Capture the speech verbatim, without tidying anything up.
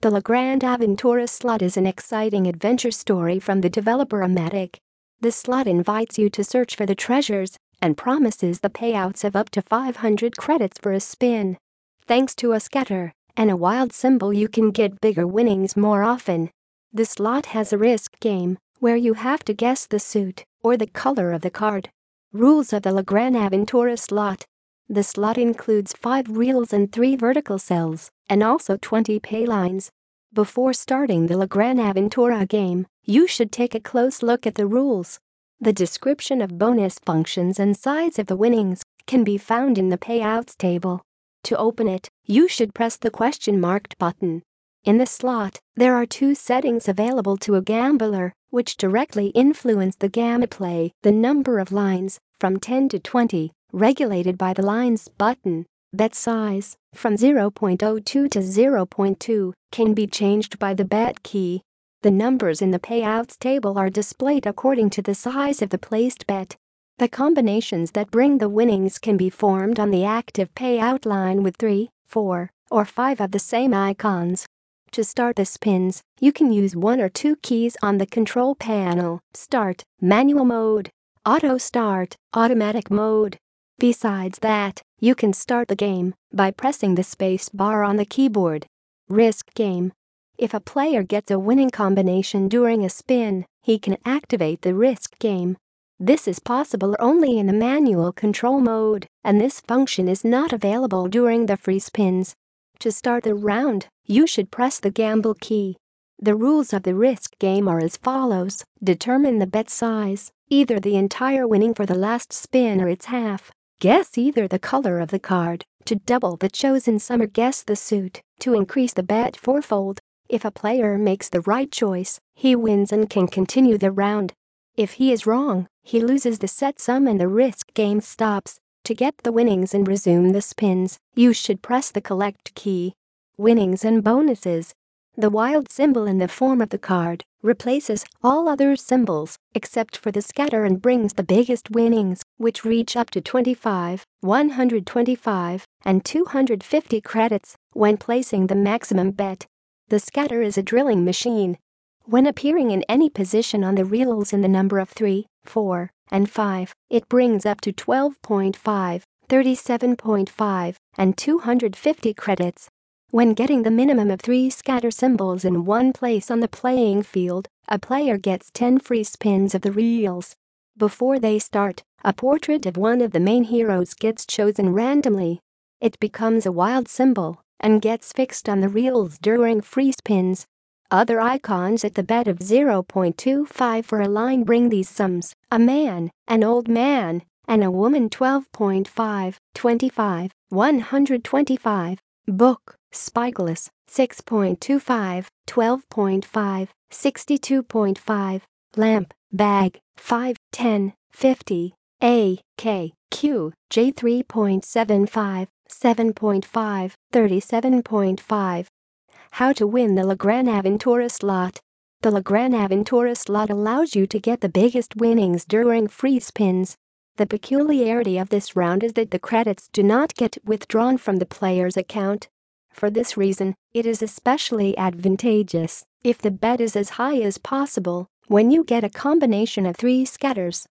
The La Grande Aventura slot is an exciting adventure story from the developer Amatic. This slot invites you to search for the treasures and promises the payouts of up to five hundred credits for a spin. Thanks to a scatter and a wild symbol, you can get bigger winnings more often. The slot has a risk game where you have to guess the suit or the color of the card. Rules of the La Grande Aventura slot. The slot includes five reels and three vertical cells, and also twenty pay lines. Before starting the La Grande Aventura game, you should take a close look at the rules. The description of bonus functions and size of the winnings can be found in the payouts table. To open it, you should press the question marked button. In the slot, there are two settings available to a gambler, which directly influence the gameplay: the number of lines, from ten to twenty, regulated by the lines button. Bet size, from zero point zero two to zero point two, can be changed by the bet key. The numbers in the payouts table are displayed according to the size of the placed bet. The combinations that bring the winnings can be formed on the active payout line with three, four, or five of the same icons. To start the spins, you can use one or two keys on the control panel: Start, Manual Mode, Auto Start, Automatic Mode. Besides that, you can start the game by pressing the space bar on the keyboard. Risk game. If a player gets a winning combination during a spin, he can activate the risk game. This is possible only in the manual control mode, and this function is not available during the free spins. To start the round, you should press the gamble key. The rules of the risk game are as follows: determine the bet size, either the entire winning for the last spin or its half. Guess either the color of the card to double the chosen sum or guess the suit to increase the bet fourfold. If a player makes the right choice, he wins and can continue the round. If he is wrong, he loses the set sum and the risk game stops. To get the winnings and resume the spins, you should press the collect key. Winnings and bonuses. The wild symbol in the form of the card replaces all other symbols except for the scatter and brings the biggest winnings, which reach up to twenty-five, one hundred twenty-five, and two hundred fifty credits when placing the maximum bet. The scatter is a drilling machine. When appearing in any position on the reels in the number of three, four, and five, it brings up to twelve point five, thirty-seven point five, and two hundred fifty credits. When getting the minimum of three scatter symbols in one place on the playing field, a player gets ten free spins of the reels. Before they start, a portrait of one of the main heroes gets chosen randomly. It becomes a wild symbol and gets fixed on the reels during free spins. Other icons at the bet of zero point two five for a line bring these sums: a man, an old man, and a woman. Twelve point five, twenty-five, one hundred twenty-five. Book, Spyglass, six point two five, twelve point five, sixty-two point five. Lamp, Bag, five, ten, fifty. A, K, Q, J three point seven five, seven point five, thirty-seven point five. How to win the La Grande Aventura slot. The La Grande Aventura slot allows you to get the biggest winnings during free spins. The peculiarity of this round is that the credits do not get withdrawn from the player's account. For this reason, it is especially advantageous if the bet is as high as possible when you get a combination of three scatters.